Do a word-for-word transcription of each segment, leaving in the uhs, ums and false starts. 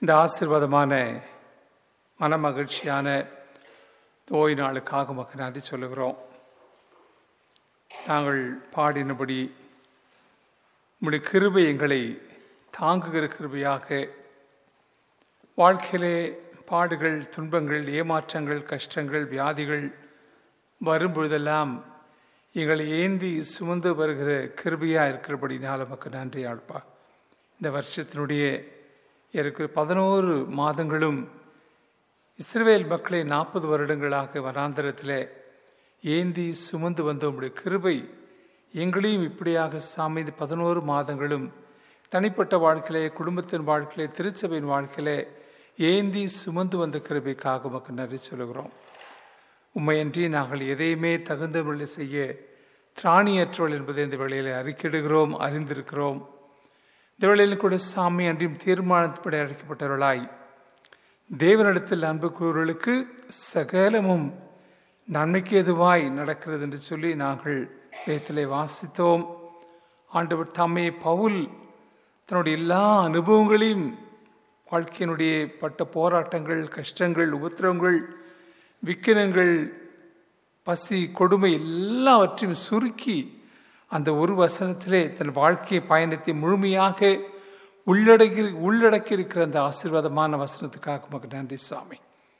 இந்த ஆசீர்வாதமான மன மகிழ்ச்சியான ஓய்வு நாளுக்காக மக்கள் நன்றி சொல்லுகிறோம். நாங்கள் பாடினபடி உம்முடைய கிருபை எங்களை தாங்குகிற கிருபையாக, வாழ்க்கையிலே பாடுகள், துன்பங்கள், ஏமாற்றங்கள், கஷ்டங்கள், வியாதிகள் வரும்பொழுதெல்லாம் எங்களை ஏந்தி சுமந்து வருகிற கிருபையாக இருக்கிறபடினால் நமக்கு நன்றி ஆழ்ப்பா. இந்த வருஷத்தினுடைய இருக்கிற பதினோரு மாதங்களும் இஸ்ரவேல் மக்களை நாற்பது வருடங்களாக வனாந்தரத்தில் ஏந்தி சுமந்து வந்த உம்முடைய கிருபை எங்களையும் இப்படியாக சாமி இந்த பதினோரு மாதங்களும் தனிப்பட்ட வாழ்க்கையிலே, குடும்பத்தின் வாழ்க்கையிலே, திருச்சபையின் வாழ்க்கையிலே ஏந்தி சுமந்து வந்த கிருபைக்காக உமக்கு நன்றி சொல்லுகிறோம். உண்மையன்றி நாங்கள் எதையுமே தகுந்த முறையில் செய்ய திராணியற்றோள் என்பதை இந்த வேளையில் அறிக்கையிடுகிறோம், அறிந்திருக்கிறோம். இந்த வேளையில் கூட சாமி அன்றையும் தீர்மானப்படி அழைக்கப்பட்டவர்களாய் தேவனிடத்தில் அன்பு கூறுவர்களுக்கு சகலமும் நன்மைக்கு எதுவாய் நடக்கிறது என்று சொல்லி நாங்கள் வேதத்திலே வாசித்தோம். ஆண்டவர் தம்மை பவுல் தன்னுடைய எல்லா அனுபவங்களையும், வாழ்க்கையினுடைய பட்ட போராட்டங்கள், கஷ்டங்கள், உபத்திரவங்கள், விக்கினங்கள், பசி, கொடுமை எல்லாவற்றையும் சுருக்கி அந்த ஒரு வசனத்திலே தன் வாழ்க்கை பயணத்தை முழுமையாக உள்ளடக்கி உள்ளடக்கி இருக்கிற அந்த ஆசீர்வாதமான வசனத்துக்காக நமக்கு நன்றி சுவாமி.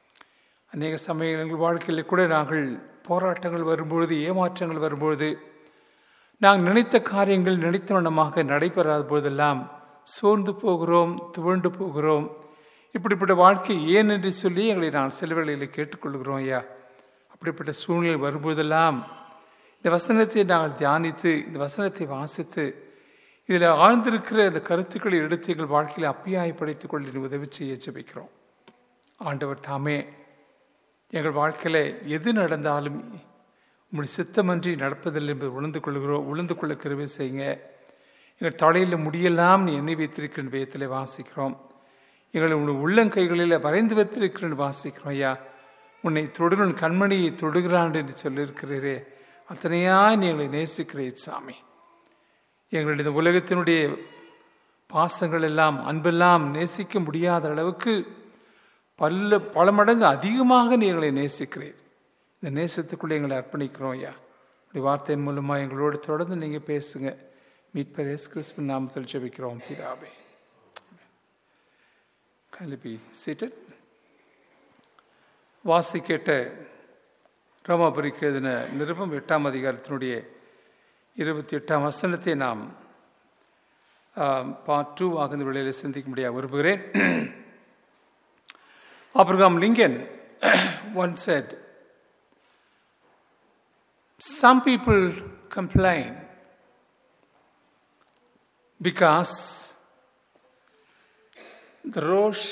அநேக சமயங்கள் வாழ்க்கையில் கூட நாங்கள் போராட்டங்கள் வரும்பொழுது, ஏமாற்றங்கள் வரும்பொழுது, நாங்கள் நினைத்த காரியங்கள் நினைத்த வண்ணமாக நடைபெறாத போதெல்லாம் சோர்ந்து போகிறோம், துவண்டு போகிறோம். இப்படிப்பட்ட வாழ்க்கை ஏன் என்று சொல்லி எங்களை நான் சில வேளையில் கேட்டுக்கொள்கிறோம் ஐயா. அப்படிப்பட்ட சூழ்நிலை வரும்போதெல்லாம் இந்த வசனத்தை நாங்கள் தியானித்து, இந்த வசனத்தை வாசித்து, இதில் ஆழ்ந்திருக்கிற இந்த கருத்துக்களை எடுத்து எங்கள் வாழ்க்கையில் அப்பியாய் படைத்துக் கொள்ள உதவி செய்ய ஜெபிக்கிறோம். ஆண்டவர் தாமே எங்கள் வாழ்க்கையில் எது நடந்தாலும் உங்களுடைய சித்தமன்றி நடப்பதில்லை என்பதை உணர்ந்து கொள்கிறோம். உணர்ந்து கொள்ள கிருபை செய்யுங்க. எங்கள் தலையில் முடியெல்லாம் நீ எண்ணெய் வைத்திருக்கிற விதத்தில் வாசிக்கிறோம். எங்களை உங்களுடைய உள்ளங்கைகளில் வரைந்து வைத்திருக்கிறேன் வாசிக்கிறோம் ஐயா. உன்னை தொடுகிறன் கண்மணியை தொடுகிறான் என்று சொல்லியிருக்கிறீரே, அத்தனையா நீ எங்களை நேசிக்கிறீர் சாமி. எங்களுடைய இந்த உலகத்தினுடைய பாசங்கள் எல்லாம், அன்பெல்லாம் நேசிக்க முடியாத அளவுக்கு பல்ல பல மடங்கு அதிகமாக நீ எங்களை நேசிக்கிறீர். இந்த நேசத்துக்குள்ளே எங்களை அர்ப்பணிக்கிறோம் ஐயா. உடைய வார்த்தையின் மூலமாக எங்களோடு தொடர்ந்து நீங்கள் பேசுங்க. மீட்பர் இயேசு கிறிஸ்துவின் நாமத்தில் ஜெபிக்கிறோம் பிதாவே. Kindly be seated. வாசி கேட்ட ரோமாபுரிக்கு எழுதின நிருபம் எட்டாம் அதிகாரத்தினுடைய இருபத்தி எட்டாம் வசனத்தை நாம் பார்ட் டூ ஆகிற வேளையில் சிந்திக்க முடியாது விரும்புகிறேன். Abraham Lincoln once said, "Some people complain because the rose,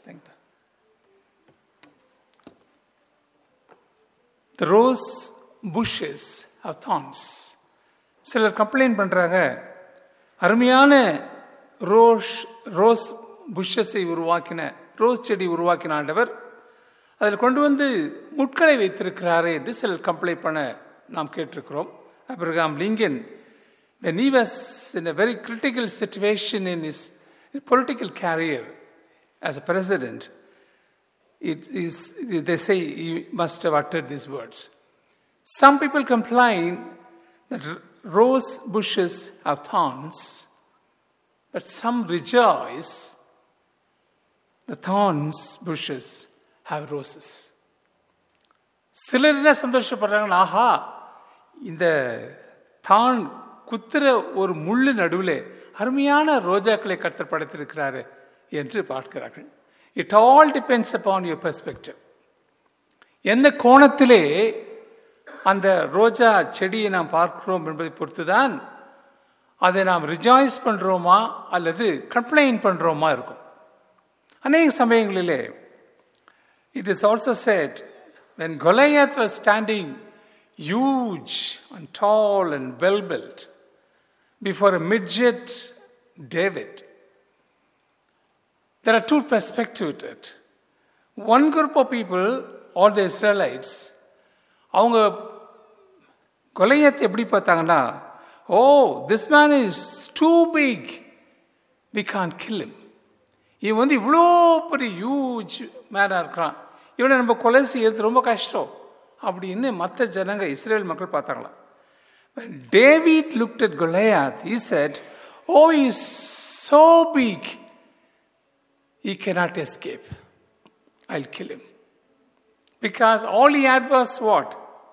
the rose bushes have thorns." சிலர் கம்ப்ளைண்ட் பண்ணுறாங்க, அருமையான ரோஸ் ரோஸ் புஷ்ஷஸை உருவாக்கின, ரோஸ் செடி உருவாக்கின ஆண்டவர் அதில் கொண்டு வந்து முட்களை வைத்திருக்கிறாரே என்று சிலர் கம்ப்ளைண்ட் பண்ண நாம் கேட்டிருக்கிறோம். Abraham Lincoln, when he was in a very critical situation in his political career as a president, it is, they say he must have uttered these words. Some people complain that rose bushes have thorns, but some rejoice the thorns bushes have roses. சிலர் என்ன சந்தோஷப்படுறாங்க, ஆஹா இந்த தான் குத்துற ஒரு முள்ளு நடுவில் அருமையான ரோஜாக்களை கர்த்தர் படைத்திருக்கிறாரு என்று பார்க்கிறார்கள். It all depends upon your perspective. எந்த கோணத்திலே அந்த ரோஜா செடியை நாம் பார்க்கிறோம் என்பதை பொறுத்து தான் அதை நாம் ரிஜாய்ஸ் பண்ணுறோமா அல்லது கம்ப்ளைண்ட் பண்ணுறோமா இருக்கும். அநேக சமயங்களிலே it is also said, when Goliath was standing huge and tall and well built before a midget David, there are two perspectives to it. One group of people, all the Israelites, அவங்க கொலையத்தை எப்படி பார்த்தாங்கன்னா, oh, this man is too big, we can't kill him. இவன் வந்து இவ்வளோ பெரிய huge மேனாக இருக்கிறான், இவனை நம்ம கொலை செய்யறது ரொம்ப கஷ்டம் அப்படின்னு மற்ற ஜனங்க இஸ்ரேல் மக்கள் பார்த்தாங்களாம். When David looked at Goliath, he said, oh, he is so big, he cannot escape. I'll kill him. Because all he had was what?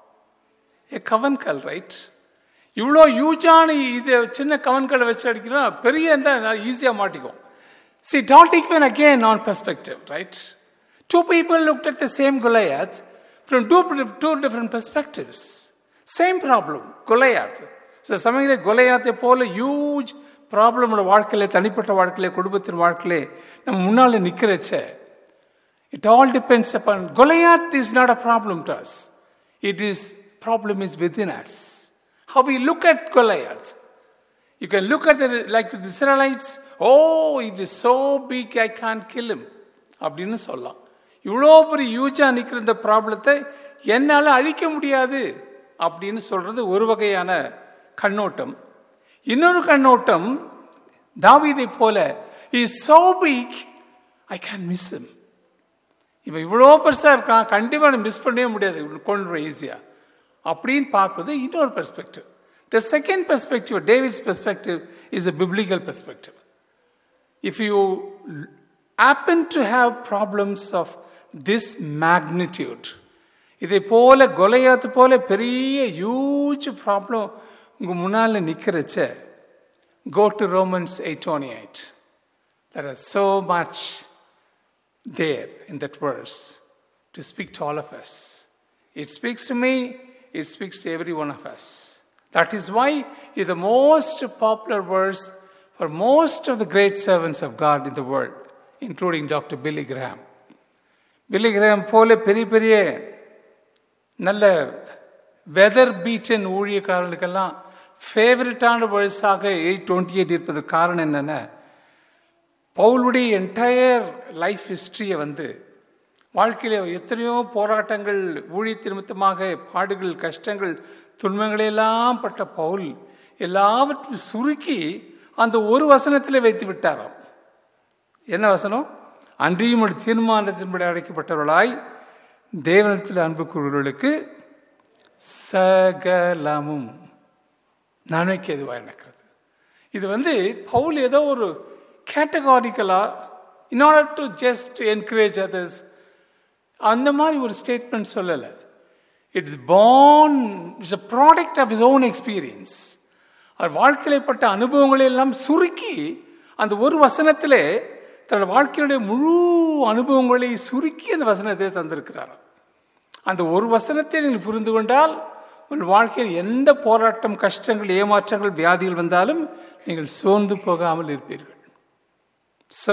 A கவன்கல், right? இவ்வளோ யூஜான இது சின்ன கவன்களை வச்சு அடிக்கிறோம், பெரிய இருந்தால் ஈஸியாக மாட்டிக்கும். See, don't even again on perspective, right? Two people looked at the same Goliath from two, two different perspectives. Same problem, Goliath. சில சமயத்தில் கொலையாத்தை போல ஹியூஜ் ப்ராப்ளம் வாழ்க்கையில், தனிப்பட்ட வாழ்க்கையில, குடும்பத்தின் வாழ்க்கையில நம்ம முன்னால் நிற்கிறச்ச, it all depends upon Goliath is not a problem to us. It is problem is within us. How we look at Goliath. You can look at it like the Israelites, oh, it is so big, I can't kill him அப்படின்னு சொல்லலாம். இவ்வளோ பெரிய ஹியூஜாக நிற்கிற இந்த ப்ராப்ளத்தை என்னால் அழிக்க முடியாது அப்படின்னு சொல்றது ஒரு வகையான கண்ணோட்டம். இன்னொரு கண்ணோட்டம், தாவீதை போல, he is so big, I can't miss him. இப்போ இவ்வளோ பெருசாக இருக்கான், கண்டிப்பாக மிஸ் பண்ணவே முடியாது, கொண்டு ஈஸியாக அப்படின்னு பார்ப்பது இன்னொரு perspective. The second perspective, David's perspective, is a biblical perspective. If you happen to have problems of this magnitude, இதை போல கொலையாத்து போல பெரிய ஹியூஜ் ப்ராப்ளம் உங்கள் முன்னால் நிற்கிறச்ச, go to Romans eight twenty-eight. There is so much there in that verse to speak to all of us. It speaks to me, it speaks to every one of us. That is why it is the most popular verse for most of the great servants of God in the world, including Doctor Billy Graham. Billy Graham போல பெரிய பெரிய நல்ல weather beaten ஊழியக்காரர்களுக்கெல்லாம் ஃபேவரட்டான வேர்ஸாக eight twenty eight இருப்பதற்கு காரணம் என்னென்ன, பவுலுடைய entire life ஹிஸ்ட்ரியை வந்து வாழ்க்கையில் எத்தனையோ போராட்டங்கள், ஊழியத்தின் நிமித்தமாக பாடுகள், கஷ்டங்கள், துன்பங்களையெல்லாம் பட்ட பவுல் எல்லாவற்றையும் சுருக்கி அந்த ஒரு வசனத்தில் வைத்து விட்டாராம். என்ன வசனம்? அன்றியும் ஒரு தீர்மானத்தின்படி அழைக்கப்பட்டவர்களாய் தேவனிடத்தில் அன்பு கூறுவர்களுக்கு சகலமும் நன்மைக்கு எதுவாக நடக்கிறது. இது வந்து பவுல் ஏதோ ஒரு கேட்டகாரிக்கலா in order to just encourage others அந்த மாதிரி ஒரு ஸ்டேட்மெண்ட் சொல்லலை. It is born, it's a product of his own experience. அவர் வாழ்க்கையில் பட்ட அனுபவங்களை எல்லாம் சுருக்கி அந்த ஒரு வசனத்திலே தன்னோட வாழ்க்கையுடைய முழு அனுபவங்களை சுருக்கி அந்த வசனத்தை தந்திருக்கிறார். அந்த ஒரு வசனத்தை நீங்கள் புரிந்து கொண்டால் உங்கள் வாழ்க்கையில் எந்த போராட்டம், கஷ்டங்கள், ஏமாற்றங்கள், வியாதிகள் வந்தாலும் நீங்கள் சோர்ந்து போகாமல் இருப்பீர்கள். So,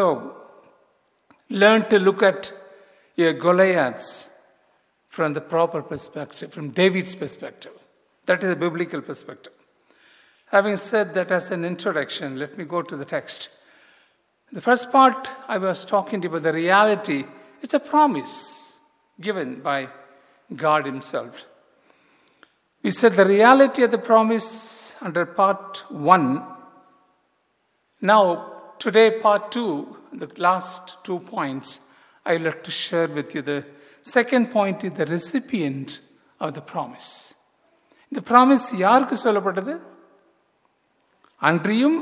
learn to look at your Goliaths from the proper perspective, from David's perspective. That is a biblical perspective. Having said that as an introduction, let me go to the text. The first part I was talking about the reality. It's a promise given by God himself. We said the reality of the promise under part one. Now, today part two, the last two points, I would like to share with you. The second point is the recipient of the promise. The promise யாருக்கு சொல்லப்பட்டது? அன்றியும்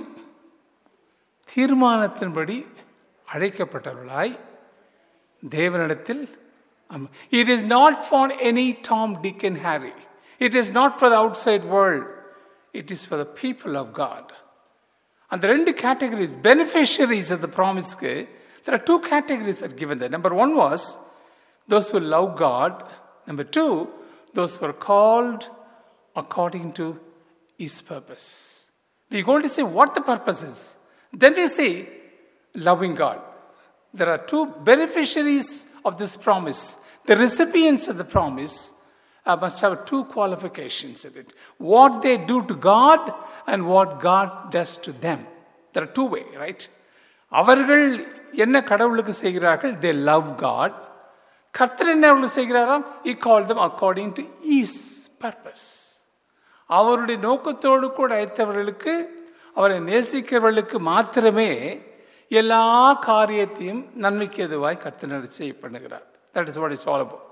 தீர்மானத்தின்படி அழைக்கப்பட்டவர்களாய் தேவனிடத்தில். It is not for any Tom, Dick and Harry. It is not for the outside world. It is for the people of God. And the ரெண்டு categories, beneficiaries of the promise, there are two categories that are given there. Number one was those who love God. Number two, those who are called according to his purpose. We're going to see what the purpose is. Then we see loving God. There are two beneficiaries of this promise. The recipients of the promise uh, must have two qualifications in it. What they do to God and what God does to them. There are two ways, right? அவர்கள் என்ன கடவுளுக்கு செய்கிறார்கள்? They love God. கர்த்தர் என்ன அவர்களுக்கு செய்கிறாராம்? He called them according to his purpose. அவருடைய நோக்கத்தோடு கூட அழைத்தவர்களுக்கு, அவரை நேசிக்கிறவர்களுக்கு மாத்திரமே எல்லா காரியத்தையும் நன்மைக்கு எதுவாய் கர்த்தர் செய்ய பண்ணுகிறார். That is what it's all about.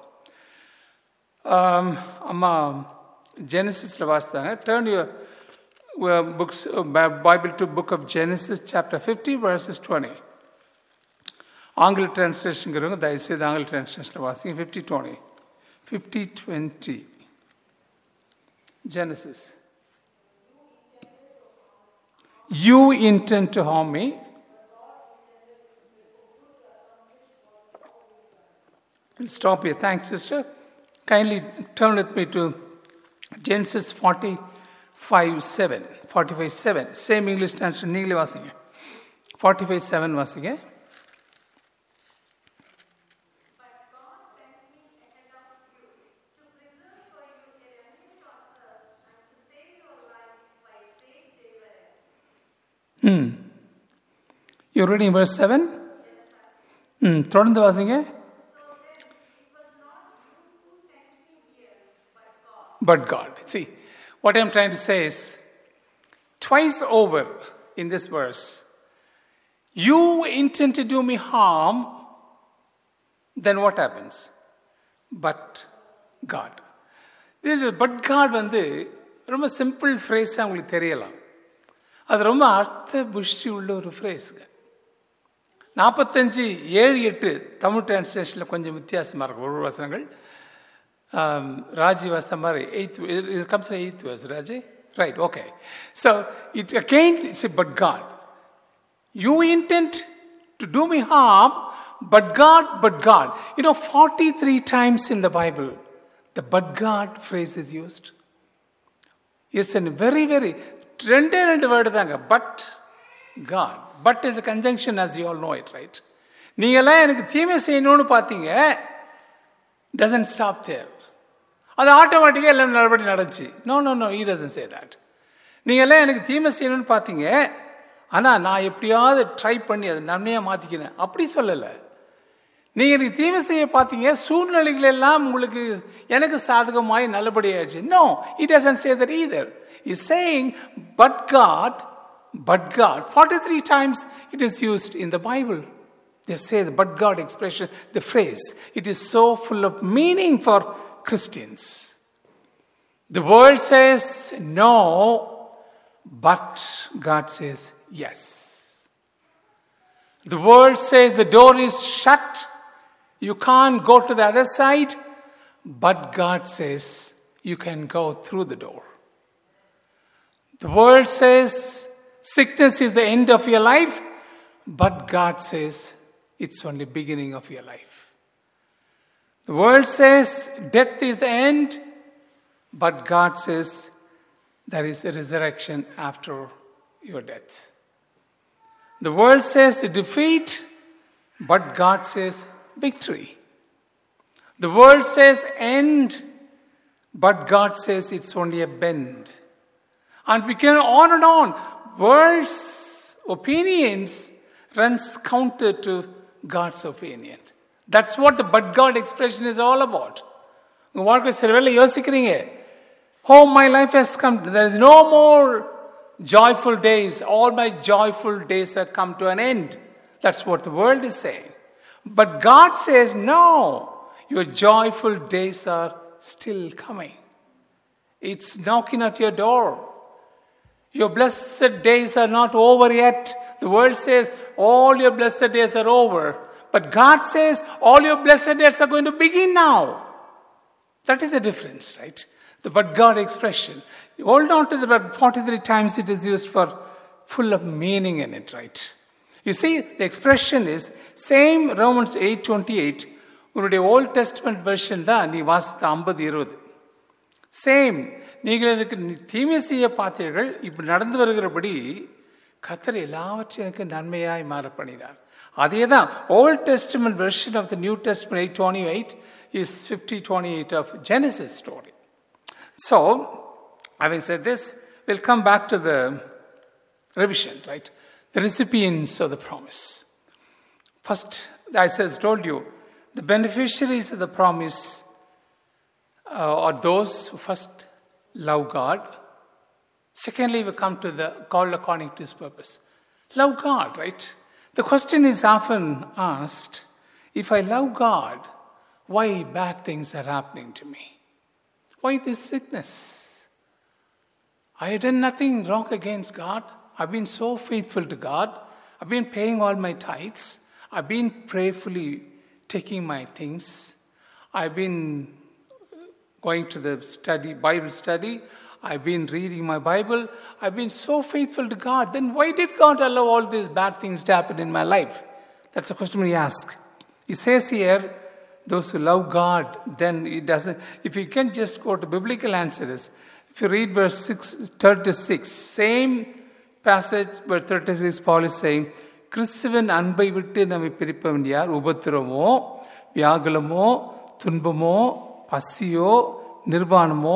அம்மா ஜெனசிஸில் வாசித்தாங்க. Turn your books bible to book of Genesis chapter fifty verses twenty. ஆங்கில டிரான்ஸ்லேஷனுங்கிறவங்க தயவுசெய்து ஆங்கில டிரான்ஸ்லேஷனில் வாசிங்க. Fifty twenty fifty twenty Genesis. You intend to harm me. We'll stop here. Thanks, sister. Kindly turn with me to Genesis forty-five seven. forty-five seven. Same English translation. நீங்களே வாசிங்க. forty-five seven வாசிங்க. Hmm. You're reading verse seven? Hmm. தொடர்ந்து வாசிங்க. But God. See, what I'm trying to say is, twice over in this verse, you intend to do me harm, then what happens? But God. This is, but God வந்து ரொம்ப simple ஃப்ரேஸாக உங்களுக்கு தெரியலாம். அது ரொம்ப அர்த்த புஷ்டி உள்ள ஒரு ஃப்ரேஸுங்க. நாற்பத்தஞ்சு ஏழு எட்டு தமிழ் டிரான்ஸ்லேஷனில் கொஞ்சம் வித்தியாசமாக இருக்கும் ஒரு வசனங்கள். ராஜி வாசித்த மாதிரி எயித் இது comes eighth verse Raji right okay. So it again it's but God. You intend to do me harm, but God but God. You know forty three times in the bible the but God phrase is used. It's an very very ரெண்டே ரெண்டு word தாங்க. But God. But is a conjunction as you all know it, right? நீங்களாம் எனக்கு தீமை செய்யணும்னு பார்த்தீங்க, doesn't stop there. அது ஆட்டோமேட்டிக்காக எல்லாம் நல்லபடி நடந்துச்சு. No no no he doesn't say that. நீங்களாம் எனக்கு தீமை செய்யணும்னு பார்த்தீங்க, ஆனால் நான் எப்படியாவது ட்ரை பண்ணி அதை நன்மையாக மாற்றிக்கிறேன் அப்படி சொல்லலை. நீங்கள் எனக்கு தீமை செய்ய பார்த்தீங்க, சூழ்நிலைகள் எல்லாம் உங்களுக்கு எனக்கு சாதகமாய் நல்லபடியாயிடுச்சு. No he doesn't say that either. He's saying, but God, but God. forty-three times it is used in the Bible. They say the but God expression, the phrase. It is so full of meaning for Christians. The world says no, but God says yes. The world says the door is shut, you can't go to the other side, but God says you can go through the door. The world says sickness is the end of your life, but God says it's only beginning of your life. The world says death is the end, but God says there is a resurrection after your death. The world says defeat, but God says victory. The world says end, but God says it's only a bend. And we can on and on. World's opinions runs counter to God's opinion. That's what the but God expression is all about. உங்கள் வாழ்க்கை சில வேளை யோசிக்கிறீங்க, oh my life has come, there is no more joyful days, all my joyful days have come to an end. That's what the world is saying. But God says no, your joyful days are still coming. It's knocking at your door. Your blessed days are not over yet. The world says all your blessed days are over. But God says all your blessed days are going to begin now. That is the difference, right? The but God expression. Hold on to the but forty-three times it is used for full of meaning in it, right? You see, the expression is same Romans eight twenty-eight. உன்னுடைய volt testament version தான் நீ வாசித்த ஐம்பது இருபது. Same. நீங்கள் எனக்கு தீமை செய்ய பார்த்தீர்கள், இப்போ நடந்து வருகிறபடி கர்த்தர் எல்லாவற்றையும் எனக்கு நன்மையாய் மாற பண்ணினார். அதே தான் old testament version of the new testament eight twenty eight is fifty twenty eight of Genesis story. So having said this, we'll come back to the revision, right? The recipients of the promise. First, as I told you, the beneficiaries of the promise uh, are those who first love God. Secondly, we come to the call according to His purpose. Love God, right? The question is often asked, if I love God, why bad things are happening to me? Why this sickness? I have done nothing wrong against God. I've been so faithful to God. I've been paying all my tithes. I've been prayerfully taking my things. I've been going to the study, Bible study. I've been reading my Bible. I've been so faithful to God. Then why did God allow all these bad things to happen in my life? That's the question we ask. He says here, those who love God, then it doesn't. If you can just go to biblical answers, if you read verse six, thirty-six, same passage, verse thirty-six, Paul is saying, கிறிஸ்துவின் அன்பை விட்டு நம்மை பிரிப்பவன் யார்? உபத்திரமோ, வியாகுலமோ, துன்பமோ, பசியோ, நிர்வாணமோ,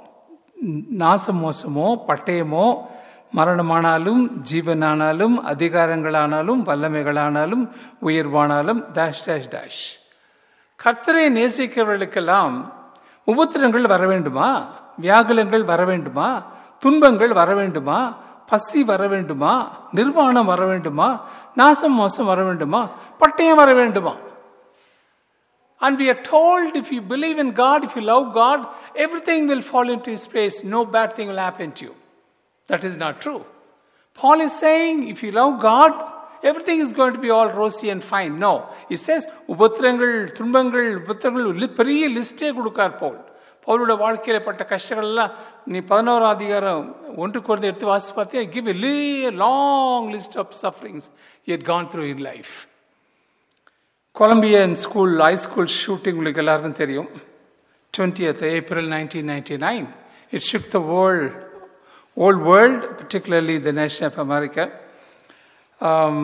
நாசமோசமோ, பட்டயமோ, மரணமானாலும், ஜீவனானாலும், அதிகாரங்களானாலும், வல்லமைகளானாலும், உயர்வானாலும், டேஷ் டேஷ் டேஷ். கர்த்தரை நேசிக்கிறவர்களுக்கெல்லாம் உபத்திரங்கள் வர வேண்டுமா? வியாகுலங்கள் வர வேண்டுமா? துன்பங்கள் வர வேண்டுமா? பசி வர வேண்டுமா? நிர்வாணம் வர வேண்டுமா? நாசம் மோசம் வர வேண்டுமா? பட்டயம் வர வேண்டுமா? And we are told, if you believe in God, if you love God, everything will fall into His place. No bad thing will happen to you. That is not true. Paul is saying, if you love God, everything is going to be all rosy and fine. No. He says, உபத்திரங்கள், துன்பங்கள், உபத்திரங்கள் பெரிய லிஸ்டே கொடுக்கார் Paul. பவுலோட வாழ்க்கையில் பட்ட கஷ்டங்கள் எல்லாம் நீ பதினோராம் அதிகாரம் ஒன்று குறைந்து எடுத்து வாசி பார்த்தீங்கன்னா, give a long list of sufferings he had gone through in life. Colombian school, high school shooting உங்களுக்கு எல்லாருக்கும் தெரியும். twentieth April nineteen ninety-nine. It shook the world, whole world, particularly the nation of America. Um,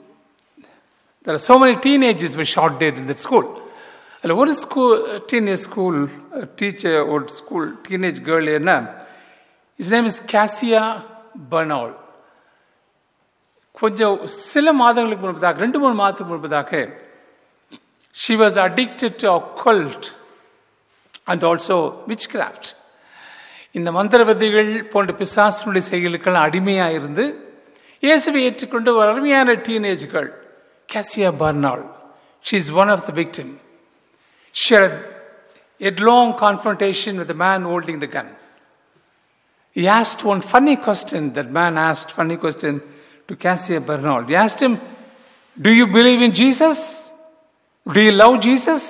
there are so many teenagers were shot dead in that school. And one school, teenage school teacher or school teenage girl, his name is Cassia Bernal. கொஞ்சம் சில மாதங்களுக்கு முன்பதாக, ரெண்டு மூணு மாதத்துக்கு முன்பதாக, she was addicted to occult and also witchcraft. இந்த மந்திரவாதிகள் போன்ற பிசாசுடைய செயல்களுக்கு அடிமையாக இருந்து இயேசுவை ஏற்றுக்கொண்டு ஒரு அருமையான teenage girl Cassia Bernal. She is one of the victims. She had a headlong confrontation with the man holding the gun. He asked one funny question. That man asked funny question to Cassia Bernal. He asked him, do you believe in Jesus? Do you love Jesus?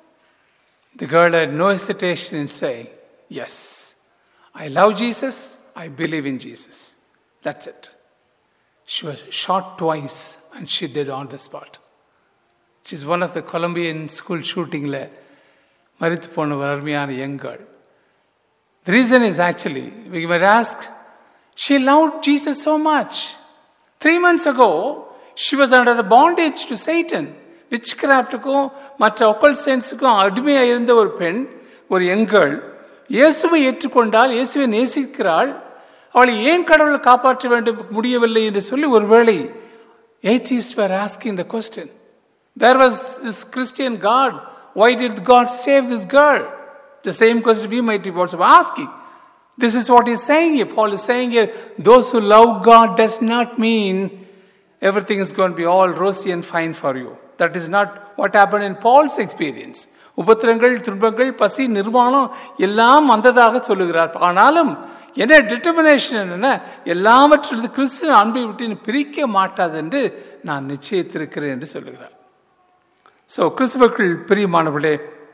The girl had no hesitation in saying, yes, I love Jesus, I believe in Jesus. That's it. She was shot twice and she died on the spot. She's one of the Colombian school shooting la maritu pona ஒரு அருமையான young girl. The reason is actually, we might ask, she loved Jesus so much. Three months ago, she was under the bondage to Satan. விச்கிராஃப்டுக்கும் மற்ற ஒக்கல் சயின்ஸுக்கும் அடிமையாக இருந்த ஒரு பெண், ஒரு young girl, இயேசுவை ஏற்றுக்கொண்டால், இயேசுவை நேசிக்கிறாள், அவளை ஏன் கடவுளை காப்பாற்ற வேண்டும் முடியவில்லை என்று சொல்லி ஒருவேளை atheists were asking the question. Where was this Christian God? Why did God save this girl? The same question we might be also asking. This is what he's saying here. Paul is saying here, those who love God does not mean everything is going to be all rosy and fine for you. That is not what happened in Paul's experience. உபத்திரங்கள், துன்பங்கள், பசி, நிர்வாணம் எல்லாம் வந்ததாக சொல்லுகிறார். ஆனாலும் என்ன determination என்னன்னா, எல்லாவற்றிலிருந்து கிறிஸ்துவ அன்பை விட்டு பிரிக்க மாட்டாது என்று நான் நிச்சயித்திருக்கிறேன் என்று சொல்லுகிறார். ஸோ கிறிஸ்துவுக்குள் பிரியமானவர்களே,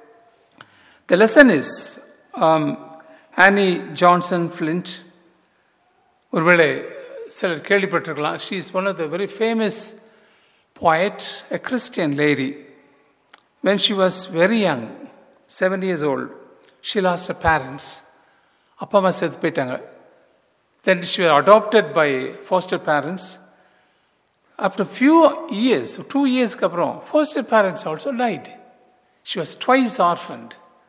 the lesson is um, Annie Johnson Flint. ஒருவேளை சிலர் கேள்விப்பட்டிருக்கலாம். She is one of the very famous poet, a Christian lady. When she was very young, seven years old, she lost her parents. அப்பா அம்மா செத்து போயிட்டாங்க. Then she was adopted by foster parents. After few years, two years அப்புறம் foster parents also died. She was twice orphaned.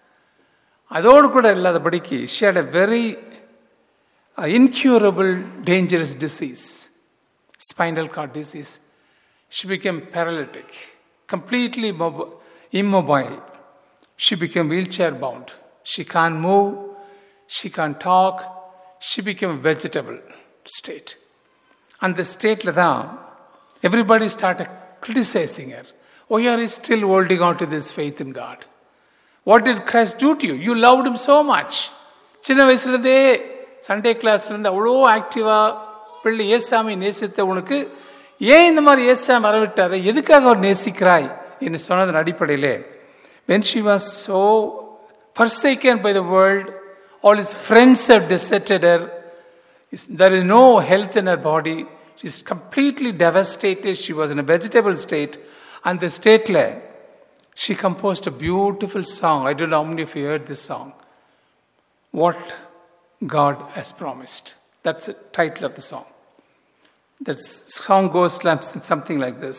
அதோடு கூட இல்லாதபடிக்கு she had a very uh, incurable, dangerous disease, spinal cord disease. She became paralytic, completely mob- immobile. She became wheelchair bound. She can't move. She can't talk. She became a vegetable state. And the state தான் Everybody started criticizing her. Why are you still holding on to this faith in God? What did Christ do to you? You loved him so much. சின்ன வயசுலேருந்தே Sunday கிளாஸ்லேருந்து அவ்வளோ ஆக்டிவாக பிள்ளை ஏசாமி நேசித்த உனக்கு ஏன் இந்த மாதிரி ஏசாமி வரவிட்டார், எதுக்காக அவர் நேசிக்கிறாய் என்று சொன்னதன் அடிப்படையிலே, when she was so forsaken by the world, all his friends have deserted her, there is no health in her body, she is completely devastated, she was in a vegetable state, and the state le, she composed a beautiful song. I don't know how many of you heard this song. What God has promised. That's the title of the song. That song goes something like this.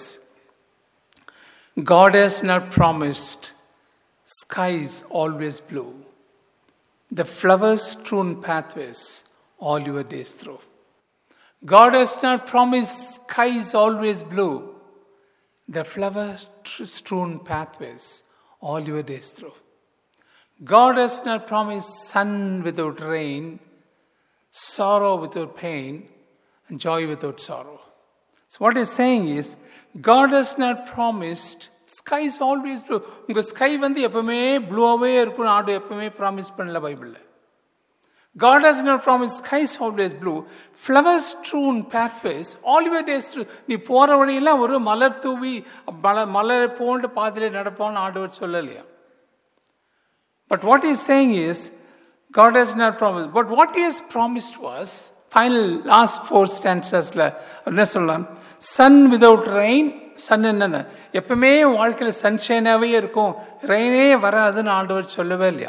God has not promised skies always blue, the flowers-strewn pathways all your days through. God has not promised skies always blue, the flower-strewn pathways all your days through. God has not promised sun without rain, sorrow without pain, and joy without sorrow. So what he's saying is, God has not promised sky is always blue. உங்க sky வந்து எப்பவுமே ப்ளூவாகவே இருக்கும் ஆடு எப்பவுமே promise பண்ணல பைபிளில். God has not promised skies always blue, flowers strewn pathways all your days through. நீ போகிற வழியெல்லாம் ஒரு மலர் தூவி மல மலர் போன்று பாதையிலே நடப்பான்னு ஆண்டவர் சொல்லலையா. But what he is saying is, God has not promised. But what he has promised was, final last four stanzasல என்ன சொல்லலாம், sun without rain. சன் என்னென்ன எப்பவுமே வாழ்க்கையில் சன்ஷைனாகவே இருக்கும், ரெயினே வராதுன்னு ஆண்டவர் சொல்லவே இல்லையா.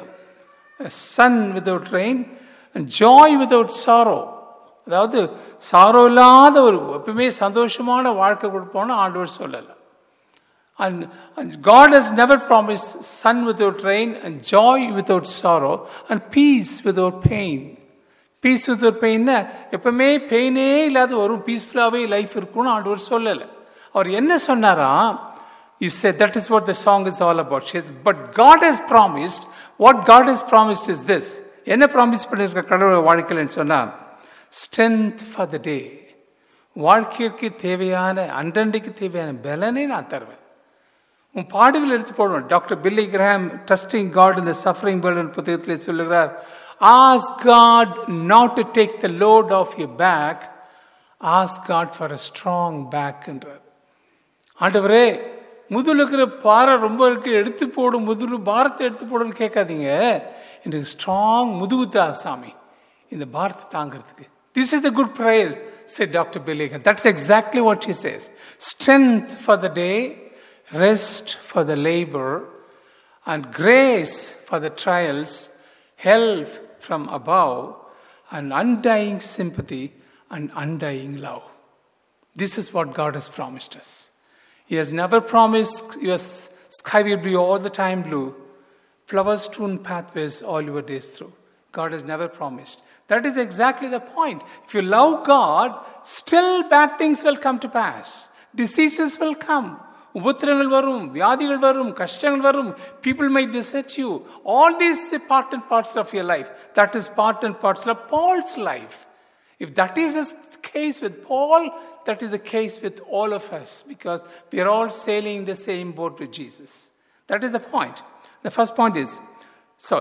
Sun without rain, joy without sorrow, அதாவது சாரோ இல்லாத ஒரு எப்பவுமே சந்தோஷமான வாழ்க்கை கொடுப்போன்னு ஆண்டவர் சொல்லலை. And, and God has never promised sun without rain and joy without sorrow and peace without pain. Peace without pain, எப்பவுமே பெயினே இல்லாத ஒரு பீஸ்ஃபுல்லாகவே லைஃப் இருக்கும்னு ஆண்டவர் சொல்லலை. அவர் என்ன சொன்னாரா, he said that is what the song is all about. She says, but God has promised, what God has promised is this. என்ன promise பண்ணியிருக்க கடவுள் வாழ்க்கையில்னு சொன்னால், strength for the day. வாழ்க்கைக்கு தேவையான அன்றன்றைக்கு தேவையான பலனை நான் தருவேன். உன் பாடுகள் எடுத்து போடுவேன். Doctor Billy Graham trusting God in the suffering world புத்தகத்தில் சொல்லுகிறார், ask God not to take the load off your back, ask God for a strong back என்றார். ஆண்டவரே முதுகில் இருக்கிற பாறை ரொம்ப இருக்கு, எடுத்து போடும், முதுகு பாரத்தை எடுத்து போடுன்னு கேட்காதீங்க, எனக்கு ஸ்ட்ராங் முதுகு தா சாமி இந்த பாரத்தை தாங்கிறதுக்கு. This is the good prayer, said Doctor Billy. That's exactly what she says. Strength for the day, rest for the labor, and grace for the trials, help from above, and undying sympathy and undying love. This is what God has promised us. He has never promised your sky will be all the time blue, flower-strewn pathways all your days through. God has never promised. That is exactly the point. If you love God, still bad things will come to pass. Diseases will come. உபத்திரங்கள் வரும், வியாதிகள் வரும், கஷ்டங்கள் வரும், people might desert you. All these are part and parcel of your life. That is part and parcel of Paul's life. If that is the case with Paul, that is the case with all of us, because we are all sailing the same boat with Jesus. That is the point. The first point is, so,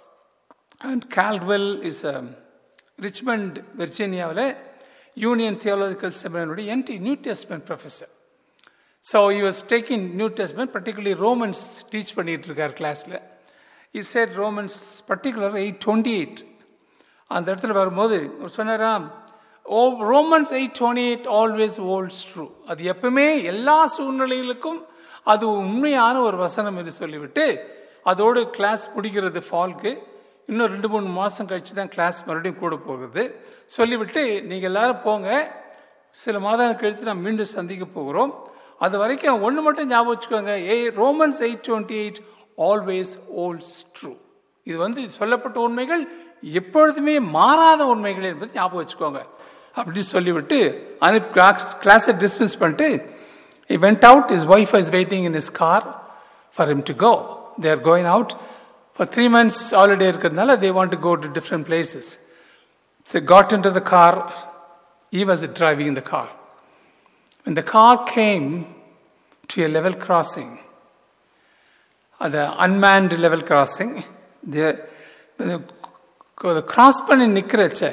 and Caldwell is a Richmond, Virginia, Union Theological Seminary, New Testament professor. So he was taking New Testament, particularly Romans, teach பண்ணிட்டு இருக்கார் கிளாஸில். He said Romans, particularly eight twenty-eight. அந்த இடத்துல வரும்போது சொன்னாராம், oh Romans eight twenty eight always holds true. அது எப்பவுமே எல்லா சூழ்நிலைகளுக்கும் அது உண்மையான ஒரு வசனம் என்று சொல்லிவிட்டு அதோடு கிளாஸ் முடிக்கிறது ஃபால்க்கு. இன்னும் ரெண்டு மூணு மாதம் கழித்து தான் கிளாஸ் மறுபடியும் கூட போகிறது. சொல்லிவிட்டு நீங்கள் எல்லோரும் போங்க, சில மாதம் கழித்து நான் மீண்டும் சந்திக்க போகிறோம். அது வரைக்கும் ஒன்று மட்டும் ஞாபகம் வச்சுக்கோங்க, a Romans eight twenty eight always holds true. இது வந்து சொல்லப்பட்ட உண்மைகள் எப்பொழுதுமே மாறாத உண்மைகள் என்பது ஞாபகம் வச்சுக்கோங்க அப்படின்னு சொல்லிவிட்டு அனுப்பி கிளாஸ் கிளாஸை டிஸ்மிஸ் பண்ணிட்டு he went out. His wife was waiting in his car for him to go. They are going out for three months holiday இருக்கிறதுனால they want to go to different places. So got into the car. He was driving in the car. When the car came to a level crossing, uh, the unmanned level crossing, the, when the, the cross பண்ணி நிற்கிறச்ச,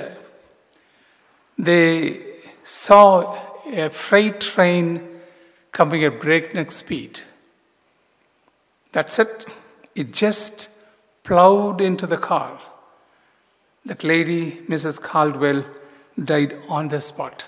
they saw a freight train coming at breakneck speed. That's it. It just plowed into the car. That lady, Missus Caldwell, died on the spot.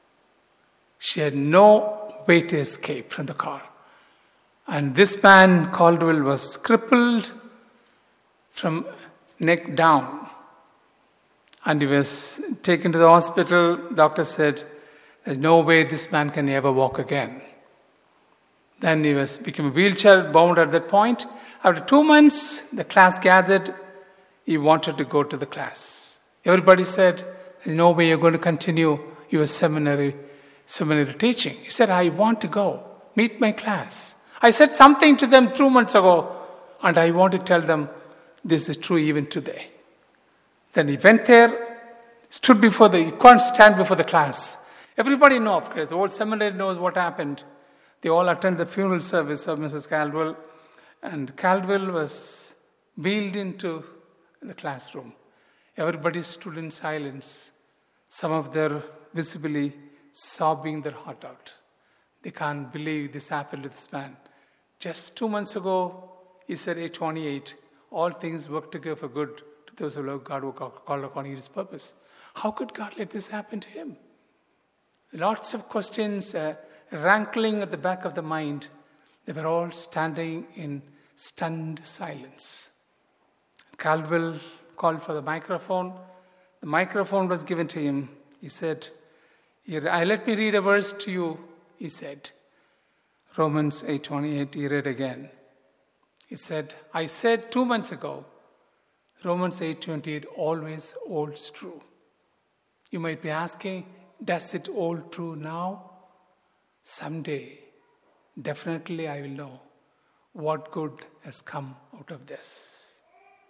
She had no way to escape from the car. And this man, Caldwell, was crippled from neck down. And he was taken to the hospital. Doctor said, there's no way this man can ever walk again. Then he was became wheelchair bound at that point. After two months, the class gathered. He wanted to go to the class. Everybody said, there's no way you're going to continue your seminary, seminary teaching. He said, I want to go. Meet my class. I said something to them two months ago, and I want to tell them this is true even today. Then he went there, stood before the, he can't stand before the class. Everybody knows, of course, the whole seminary knows what happened. They all attend the funeral service of Missus Caldwell, and Caldwell was wheeled into the classroom. Everybody stood in silence. Some of them visibly sobbing their heart out. They can't believe this happened to this man. Just two months ago, he said, eight twenty-eight, all things work together for good to those who love God, who are called according to his purpose. How could God let this happen to him? Lots of questions uh, rankling at the back of the mind. They were all standing in stunned silence. Caldwell called for the microphone. The microphone was given to him. He said, I let me read a verse to you, he said. Romans eight twenty-eight, he read again. He said, I said two months ago, Romans eight twenty-eight always holds true. You might be asking, does it hold true now? Someday, definitely I will know what good has come out of this.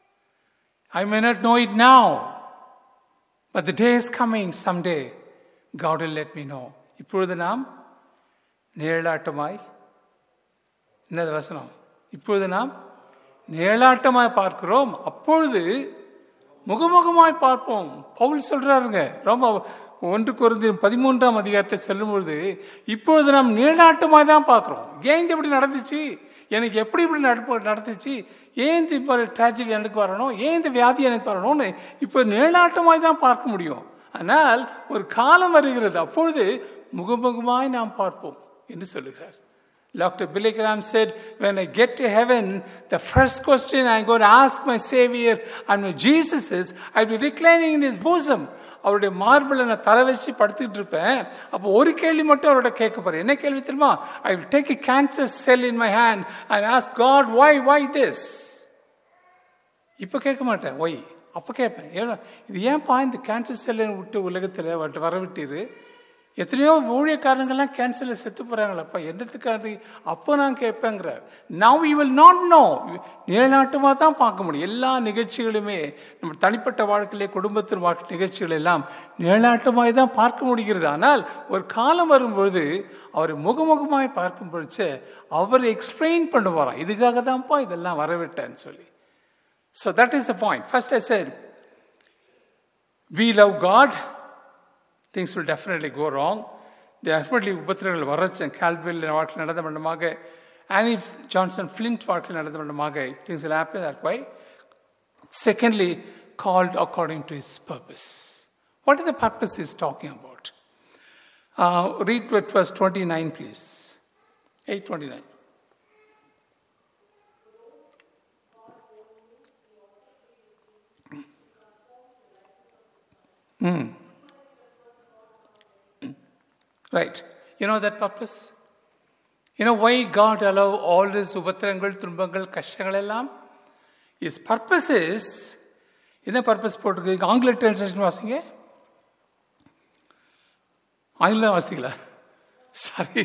I may not know it now, but the day is coming someday. God will let me know. இப்பொழுது நாம் நிழலாட்டமாய், என்னது வசனம்? இப்பொழுது நாம் நிழலாட்டமாய் பார்க்கிறோம், அப்பொழுது முகமுகமாய் பார்ப்போம். பவுல் சொல்றாருங்க, ரொம்ப ஒன்று கொரிந்தியர் பதிமூன்றாம் அதிகாரத்தை சொல்லும்பொழுது, இப்பொழுது நாம் நிழலாட்டமாய் தான் பார்க்கிறோம். ஏன் இது இப்படி நடந்துச்சு, எனக்கு எப்படி இப்படி நடப்பு நடந்துச்சு, ஏன் இந்த இப்போ ட்ராஜடி எனக்கு வரணும், ஏன் இந்த வியாதி எனக்கு வரணும்னு இப்போ நிழலாட்டமாய் தான் பார்க்க முடியும். ஆனால் ஒரு காலம் வருகிறது, அப்பொழுது முகமுகமாய் நாம் பார்ப்போம் என்று சொல்லுகிறார். Doctor Billy Graham said, when I get to heaven, the first question I'm going to ask my Savior and my Jesus is, I'll be reclining in his bosom. அவருடைய மார்பிளை நான் தலை வச்சு படுத்துக்கிட்டு இருப்பேன். அப்போ ஒரு கேள்வி மட்டும் அவரோட கேட்க போறேன். என்ன கேள்வி தெரியுமா? I will take a cancer cell in my hand and ask God, why, why this? இப்போ கேட்க மாட்டேன், ஒய். அப்போ கேட்பேன், ஏன்னா இது ஏன்ப்பா இந்த கேன்சர் செல்லை விட்டு உலகத்தில் வர விட்டீரு? எத்தனையோ ஊழியக்காரங்கள்லாம் கேன்சரில் செத்து போகிறாங்களப்பா, என்னத்துக்காக? அப்போ நான் கேட்பேங்கிறார். Now you will not know. நிழலாட்டமாக தான் பார்க்க முடியும். எல்லா நிகழ்ச்சிகளுமே நம்ம தனிப்பட்ட வாழ்க்கையிலே, குடும்பத்தின் வாழ்க்கை நிகழ்ச்சிகள் எல்லாம் நிழலாட்டமாக தான் பார்க்க முடிகிறது. ஆனால் ஒரு காலம் வரும்பொழுது அவர் முகமுகமாய் பார்க்கும் பொழுது அவர் எக்ஸ்பிளைன் பண்ணுவாராம், இதுக்காக தான்ப்பா இதெல்லாம் வரவிட்டேன்னு சொல்லி. So that is the point. First I said, we love God. Things will definitely go wrong. Definitely உபத்திரங்கள் வரச்சேன். கால்வெல் வாழ்க்கையில் நடந்த மண்டமாக, ஆனி ஜான்சன் ஃப்ளின்ட் வாழ்க்கையில் நடந்த மண்டமாக, things will happen that way. Secondly, called according to his purpose. What is the purpose he's talking about? Uh, read with verse twenty-nine, please. eight twenty-nine. Hmm. Right. You know that purpose? You know why God allow all this உபத்திரங்கள், துன்பங்கள், கஷ்டங்கள் எல்லாம்? His purpose is, என்ன purpose போட்டிருக்கு? ஆங்கில translation வாசிங்க. ஆங்கிலம் வாசிக்கல, sorry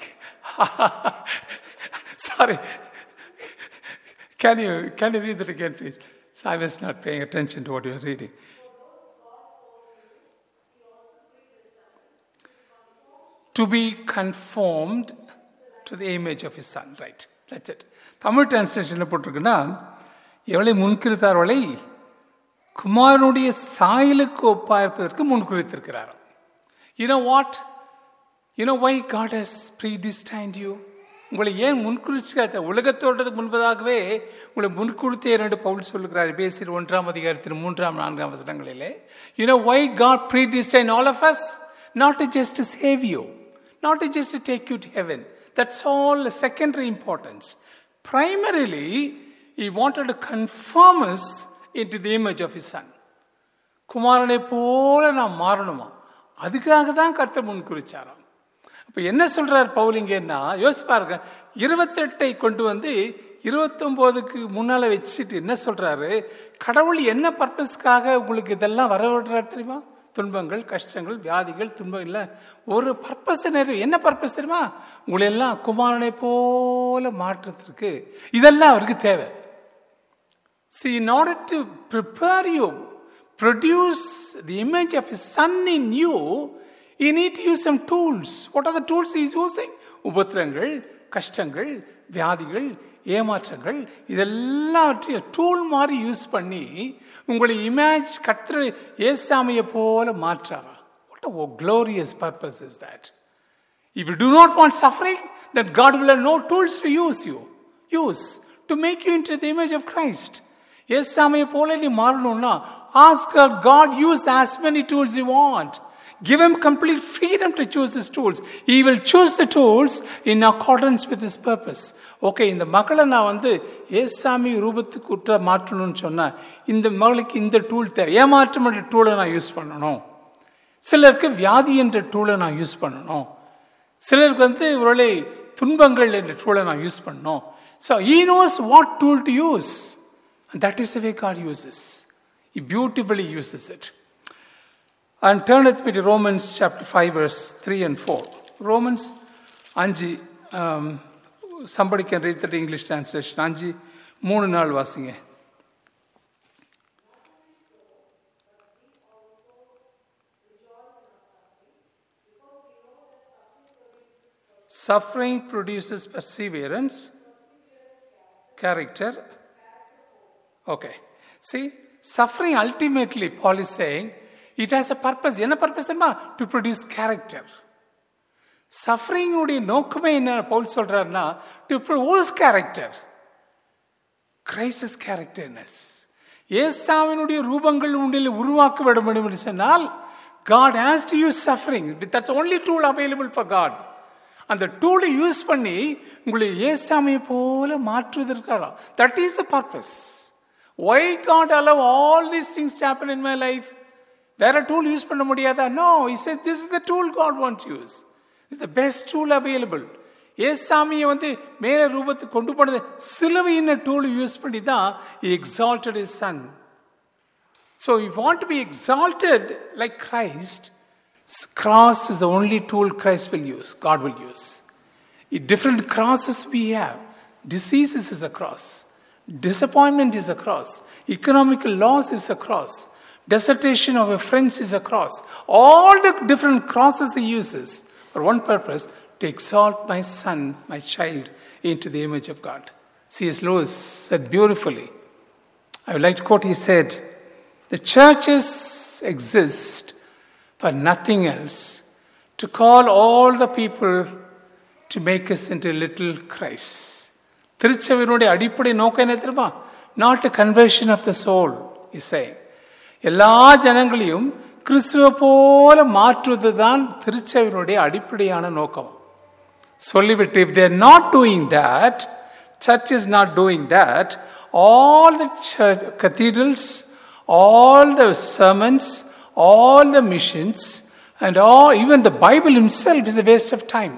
sorry Can you can you read it again, please? So I was not paying attention to what you were reading. to be conformed to the image of his son. Right, that's it. Tamil டிரான்ஸ்லேஷனில் போட்டிருக்குன்னா, எவளை முன்குறித்தார்வளை குமாரனுடைய சாயலுக்கு ஒப்பாயிருப்பதற்கு முன்குறித்திருக்கிறார். You know what? You know why God has predestined you? உங்களை ஏன் முன்குறிச்சு, உலகத்தோட்டத்துக்கு முன்பதாகவே உங்களை முன்குறித்தேன் என்று பவுல் சொல்லுகிறார் எபேசியர் ஒன்றாம் அதிகாரத்தின் மூன்றாம் நான்காம் வசனங்களிலே. You know why God predestined all of us? Not to just to save you, not to just to take you to heaven. That's all secondary importance. Primarily, he wanted to conform us into the image of his son. குமாரனை போல நாம் மாறணுமா, அதுக்காக தான் கர்த்தர் முன்குறிச்சாராம். அப்போ என்ன சொல்றார் பவுல் இங்கன்னா, யோசிச்சு பாருங்க, இருபத்தெட்டை கொண்டு வந்து இருபத்தொம்போதுக்கு முன்னால் வச்சுட்டு என்ன சொல்றாரு, கடவுள் என்ன பர்பஸ்க்காக உங்களுக்கு இதெல்லாம் வர விடுறாரு தெரியுமா? துன்பங்கள், கஷ்டங்கள், வியாதிகள், துன்பம் இல்லை, ஒரு பர்பஸ் நிறைவு. என்ன பர்பஸ் தெரியுமா? உங்களை எல்லாம் குமாரனை போல மாற்றத்திற்கு இதெல்லாம் அவருக்கு தேவை. See, in order to prepare you, produce the image of his son in you, you need to use some tools. What are the tools he is using? உபத்திரங்கள், கஷ்டங்கள், வியாதிகள், ஏமாற்றங்கள், இதெல்லாவற்றையும் டூல் மாதிரி யூஸ் பண்ணி உங்களை இமேஜ் கர்த்தர் ஏசாமியை போல மாற்றாரா. What a glorious purpose is that. If you do not want suffering, then God will have no tools to use you. Use to make you into the image of Christ. ஏசாமியை போல நீ மாறணும்னா, ask God, use as many tools you want. Give him complete freedom to choose his tools. He will choose the tools in accordance with his purpose. Okay, இந்த மகளை நான் வந்து ஏசாமி ரூபத்துக்கு உற்ற மாற்றணும்னு சொன்னால், இந்த மகளுக்கு இந்த டூல் தேவை. ஏமாற்றம் என்ற டூலை நான் யூஸ் பண்ணணும். சிலருக்கு வியாதி என்ற டூலை நான் யூஸ் பண்ணணும். சிலருக்கு வந்து ஒருவேளை துன்பங்கள் என்ற டூலை நான் யூஸ் பண்ணணும். So he knows what tool to use. And that is the way God uses. He beautifully uses it. And turn with me to Romans chapter five, verse three and four. Romans அஞ்சு, um, somebody can read that English translation. அஞ்சு மூணு நாள் வாசிங்க. Suffering produces perseverance, character. Okay. See, suffering ultimately, Paul is saying, it has a purpose. என்ன purpose தெரியுமா? To produce character. சஃபரிங்குடைய நோக்கமே என்ன பவுல் சொல்றாருன்னா, to produce character. Christ's characterness. ஏசாவினுடைய ரூபங்கள் உண்டில் உருவாக்க விட வேண்டும் என்று சொன்னால், God has to use suffering. That's the only tool available for God. அந்த டூலை யூஸ் பண்ணி உங்களை ஏசாமியை போல மாற்றுவதற்காக. That is the purpose. Why God allow all these things to happen in my life? வேற டூல் யூஸ் பண்ண முடியாதா? No, he says this is the tool God wants to use. It's the best tool available. ஏசாமியை வந்து மேல ரூபத்துக்கு கொண்டு போனது சிலுவையின் tool use பண்ணி தான் he exalted his son. So if you want to be exalted like Christ, cross is the only tool Christ will use, God will use. In different crosses we have. Diseases is a cross. Disappointment is a cross. Economical loss is a cross. Desertion of your friends is a cross. All the different crosses he uses for one purpose, to exalt my son, my child, into the image of God. C S Lewis said beautifully, I would like to quote, he said, the churches exist for nothing else, to call all the people to make us into little Christ. திருச்சபையினுடைய அடிப்படை நோக்கம் என்ன தெரியுமா? Not a conversion of the soul, he saying. எல்லா ஜனங்களையும் கிறிஸ்துவ போல மாற்றுவது தான் திருச்சபையினுடைய அடிப்படையான நோக்கம். சொல்லிவிட்டு, if they are not doing that, church is not doing that, all the church, cathedrals, all the sermons, all the missions, and all, even the Bible himself is a waste of time.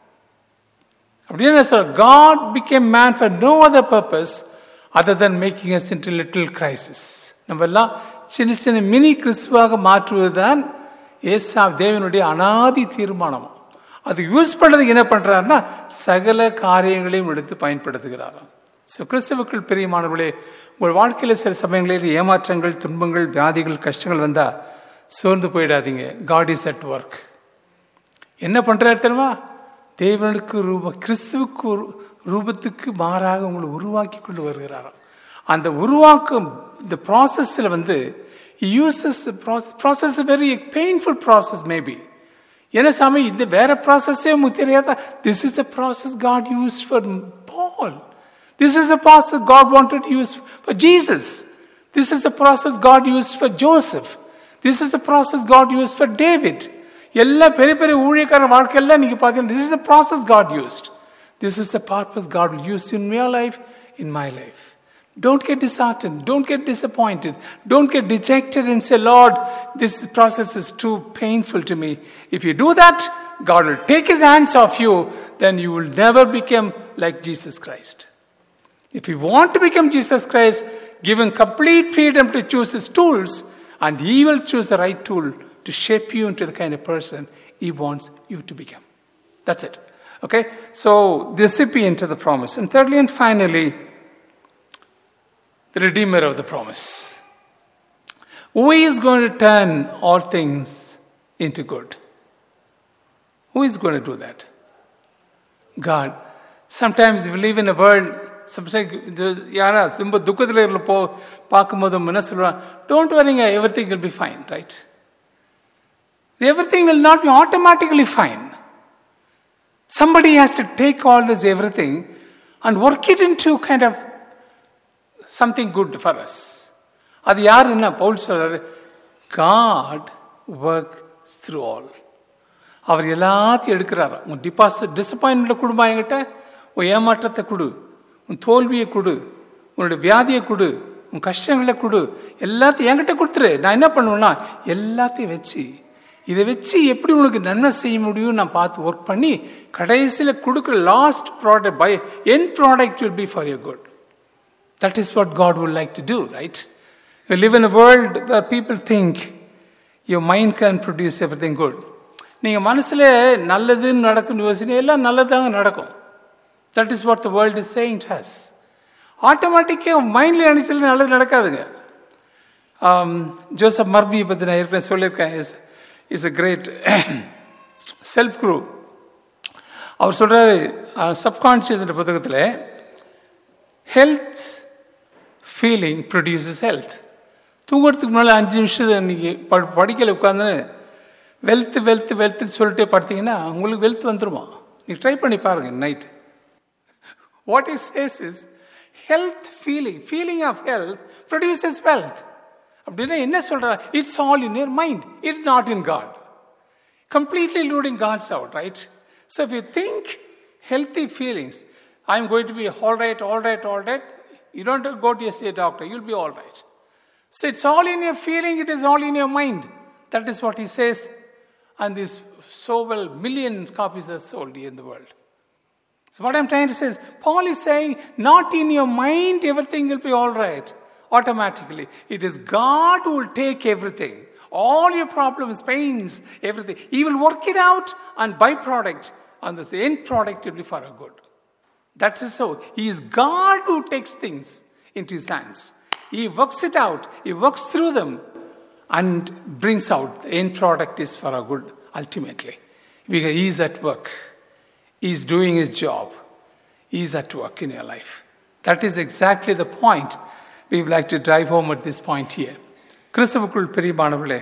God became man for no other purpose other than making us into little crisis. நம்ம எல்லாம் சின்ன சின்ன mini கிறிஸ்துவாக மாற்றுவதுதான் ஏசா தேவனுடைய அனாதி தீர்மானம். அது use பண்ணதுக்கு என்ன பண்றாருன்னா, சகல காரியங்களையும் எடுத்து பயன்படுத்துகிறாராம். ஸோ கிறிஸ்துவுக்குள் பிரியமானவர்களே, உங்கள் வாழ்க்கையில் சில சமயங்களில் ஏமாற்றங்கள், துன்பங்கள், வியாதிகள், கஷ்டங்கள் வந்தால் சோர்ந்து போயிடாதீங்க. God is at work. என்ன பண்ணுறாரு தெரியுமா? தேவனுக்கு ரூப கிறிஸ்துவுக்கு ரூபத்துக்கு மாறாக உங்களை உருவாக்கி கொண்டு வருகிறாராம். அந்த உருவாக்கும் இந்த ப்ராசஸில் வந்து uses process very painful process maybe. என்ன சாமி இந்த வேற ப்ராசஸே உங்களுக்கு தெரியாதா? This is the process God use for Paul. This is the process God wanted to use for Jesus. This is the process God use for Joseph. This is the process God use for David. எல்லா பெரிய பெரிய ஊழியக்கார வாழ்க்கையெல்லாம் நீங்கள் பார்த்தீங்கன்னா this is the process God used. This is the purpose God will use in your life, in my life. Don't get disheartened. Don't get disappointed. Don't get dejected and say, Lord, this process is too painful to me. If you do that, God will take his hands off you. Then you will never become like Jesus Christ. If you want to become Jesus Christ, give him complete freedom to choose his tools, and he will choose the right tool to shape you into the kind of person he wants you to become. That's it. Okay? So, the recipient of the promise. And thirdly and finally, the Redeemer of the promise. Who is going to turn all things into good? Who is going to do that? God. Sometimes we live in a world, sometimes யாரா ரொம்ப துக்கத்தில் போ பார்க்கும்போது என்ன சொல்லுவாங்க, don't worry, everything will be fine, right? Everything will not be automatically fine. Somebody has to take all this everything and work it into kind of something good for us. அது யாருன்னா பவுல் சொல்றாரு, God works through all. அவர் எல்லாத்தையும் எடுக்கிறாரா. உன் deposit டிசப்பாயின்மெண்ட்டை கொடுமா என்கிட்ட, உன் ஏமாற்றத்தை கொடு, உன் தோல்வியை கொடு, உன்னோட வியாதியை கொடு, உன் கஷ்டங்களை கொடு, எல்லாத்தையும் என்கிட்ட கொடுத்துரு. நான் என்ன பண்ணுவேன்னா எல்லாத்தையும் வச்சு இதை வச்சு எப்படி உனக்கு நன்மை செய்ய முடியும் நான் பார்த்து ஒர்க் பண்ணி கடைசியில் கொடுக்குற லாஸ்ட் ப்ராடக்ட் பை என் product will be for your good. That is what God would like to do, right? We live in a world where people think your mind can produce everything good. நீங்கள் மனசில் நல்லதுன்னு நடக்கும் யோசனை எல்லாம் நல்லதாங்க நடக்கும். That is what the world is saying to us. ஆட்டோமேட்டிக்காக மைண்டில் நினைச்சாலும் நல்லது நடக்காதுங்க. ஜோசப் மர்வியை பற்றி நான் ஏற்கனவே சொல்லியிருக்கேன். Is is a great self guru. அவர் சொல்கிறாரு சப்கான்ஷியஸ் என்ற புத்தகத்தில், ஹெல்த் ஃபீலிங் ப்ரொடியூசஸ் ஹெல்த். தூங்குறதுக்கு முன்னால் அஞ்சு நிமிஷம் நீங்கள் ப படிக்கல உட்காந்து வெல்த் வெல்த் வெல்த்னு சொல்லிட்டே படுத்திங்கன்னா உங்களுக்கு வெல்த் வந்துடுமா? நீங்கள் ட்ரை பண்ணி பாருங்கள் night. What is says is health feeling feeling of health produces wealth. அப்படின்னா என்ன சொல்கிறா? It's all in your mind, it's not in God. Completely லூடிங் God's out, right? So if you think healthy feelings, I'm going to be all right, all right, all right. You don't have to go to a doctor. You'll be all right. So it's all in your feeling. It is all in your mind. That is what he says. And this so well, millions copies are sold in the world. So what I'm trying to say is, Paul is saying, not in your mind everything will be all right automatically. It is God who will take everything. All your problems, pains, everything. He will work it out and byproduct. And the end product will be for our good. That is so. He is God who takes things into his hands. He works it out. He works through them and brings out. The end product is for our good ultimately. Because he is at work. He is doing his job. He is at work in your life. That is exactly the point we would like to drive home at this point here. கிறிஸ்துவுக்குள் பிரியமானவர்களே,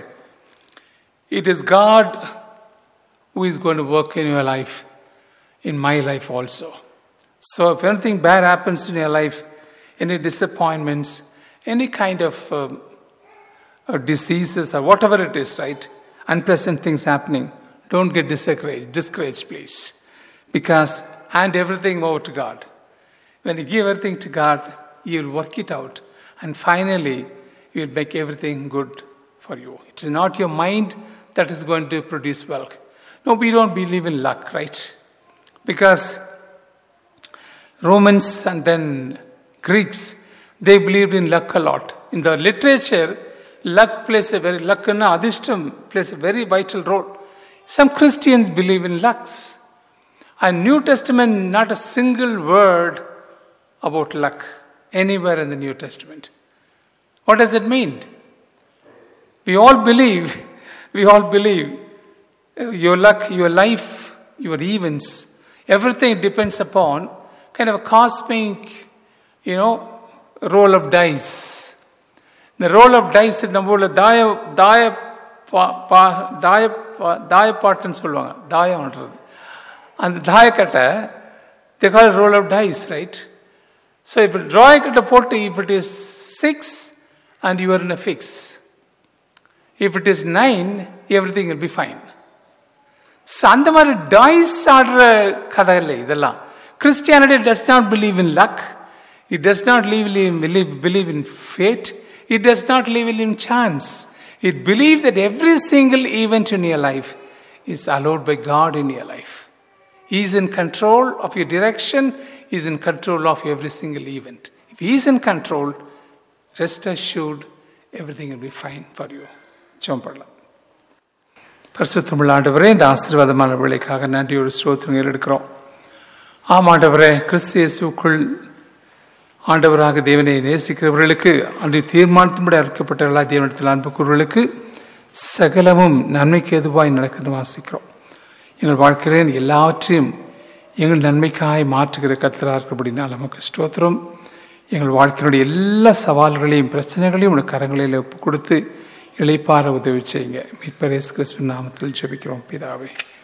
it is God who is going to work in your life, in my life also. So if anything bad happens in your life, any disappointments, any kind of um, uh, diseases or whatever it is, right? Unpleasant things happening, don't get discouraged, discouraged please. Because hand everything over to God. When you give everything to God, He will work it out. And finally, He will make everything good for you. It is not your mind that is going to produce wealth. No, we don't believe in luck, right? Because Romans and then Greeks, they believed in luck a lot. In the literature, luck plays a very, luck and adishtam plays a very vital role. Some Christians believe in lucks. And New Testament, not a single word about luck anywhere in the New Testament. What does it mean? We all believe, we all believe your luck, your life, your events, everything depends upon kind of a cosmic, you know, roll of dice. The roll of dice நம்ம ஊர்ல தாய தாய தாய தாயப்பாட்டுன்னு சொல்லுவாங்க, தாயம்ன்றது. அந்த தாயக்கட்டை they call it roll of dice, right? So if தாயக்கட்டை போட்டு if it is six and you are in a fix, if it is nine, everything will be fine. So அந்த மாதிரி டைஸ் ஆடுற கதை இல்லை இதெல்லாம். Christianity does not believe in luck. It does not believe, believe, believe in fate. It does not believe in chance. It believes that every single event in your life is allowed by God in your life. He is in control of your direction. He is in control of every single event. If He is in control, rest assured, everything will be fine for you. ஜெபம் பண்ணலாம். பரிசுத்தமுள்ள ஆண்டவரே, இந்த ஆசீர்வாதமான வேளைக்காக நன்றியோடு ஸ்தோத்திரம் ஏறெடுக்கிறோம். ஆம் ஆண்டவரே, கிறிஸ்து இயேசுவுக்குள் ஆண்டவராக தேவனை நேசிக்கிறவர்களுக்கு அன்று தீர்மானத்தின்படி அழைக்கப்பட்டவர்களாக தேவனிடத்தில் அன்பு கூறுவர்களுக்கு சகலமும் நன்மைக்கு எதுவாய் நடக்கணும் வாசிக்கிறோம். எங்கள் வாழ்க்கையிலே எல்லாவற்றையும் எங்கள் நன்மைக்காய் மாற்றுகிற கர்த்தராக இருக்கிறபடினால் நமக்கு ஸ்தோத்திரம். எங்கள் வாழ்க்கையினுடைய எல்லா சவால்களையும் பிரச்சனைகளையும் உங்கள் கரங்களில் ஒப்பு கொடுத்து இளைப்பாற உதவி செய்யுங்க. மீட்பர் இயேசு கிறிஸ்துவின் நாமத்தில் ஜெபிக்கிறோம் பிதாவே.